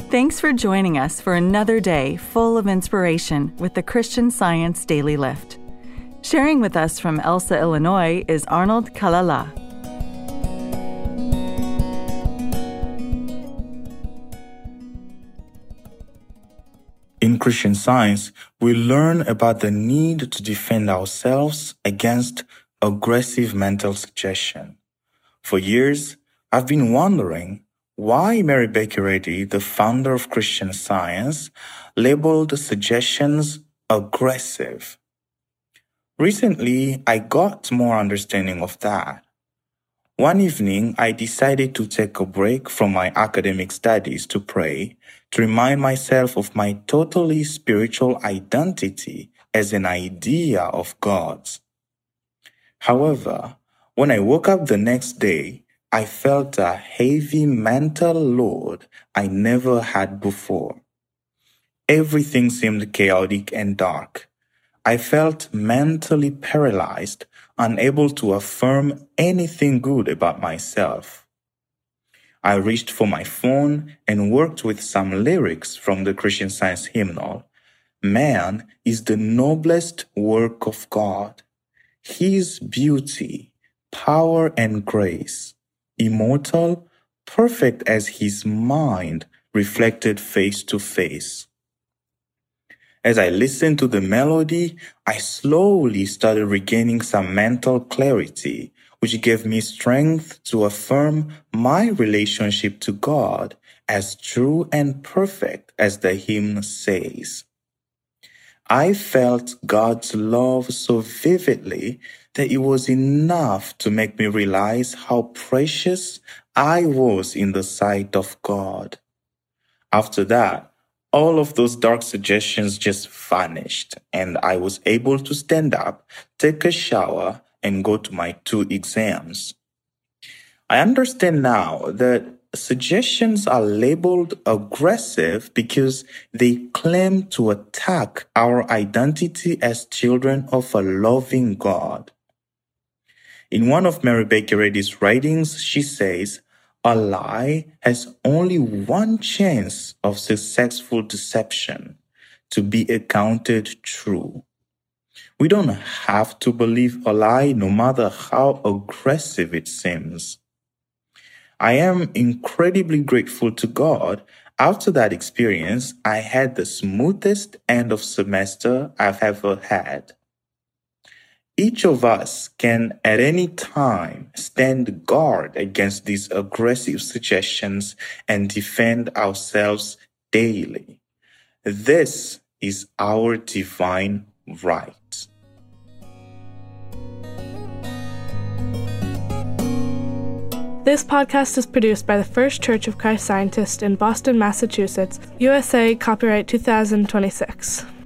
Thanks for joining us for another day full of inspiration with the Christian Science Daily Lift. Sharing with us from Elsa, Illinois is Arnold Kalala. In Christian Science, we learn about the need to defend ourselves against aggressive mental suggestion. For years, I've been wondering why Mary Baker Eddy, the founder of Christian Science, labeled suggestions aggressive. Recently, I got more understanding of that. One evening, I decided to take a break from my academic studies to pray, to remind myself of my totally spiritual identity as an idea of God's. However, when I woke up the next day, I felt a heavy mental load I never had before. Everything seemed chaotic and dark. I felt mentally paralyzed, unable to affirm anything good about myself. I reached for my phone and worked with some lyrics from the Christian Science hymnal. Man is the noblest work of God. His beauty, power, and grace, immortal, perfect as his mind, reflected face to face. As I listened to the melody, I slowly started regaining some mental clarity, which gave me strength to affirm my relationship to God as true and perfect as the hymn says. I felt God's love so vividly that it was enough to make me realize how precious I was in the sight of God. After that, all of those dark suggestions just vanished, and I was able to stand up, take a shower, and go to my 2 exams. I understand now that suggestions are labeled aggressive because they claim to attack our identity as children of a loving God. In one of Mary Baker Eddy's writings, she says, a lie has only one chance of successful deception, to be accounted true. We don't have to believe a lie no matter how aggressive it seems. I am incredibly grateful to God. After that experience, I had the smoothest end of semester I've ever had. Each of us can at any time stand guard against these aggressive suggestions and defend ourselves daily. This is our divine right. This podcast is produced by the First Church of Christ Scientist in Boston, Massachusetts, USA, copyright 2026.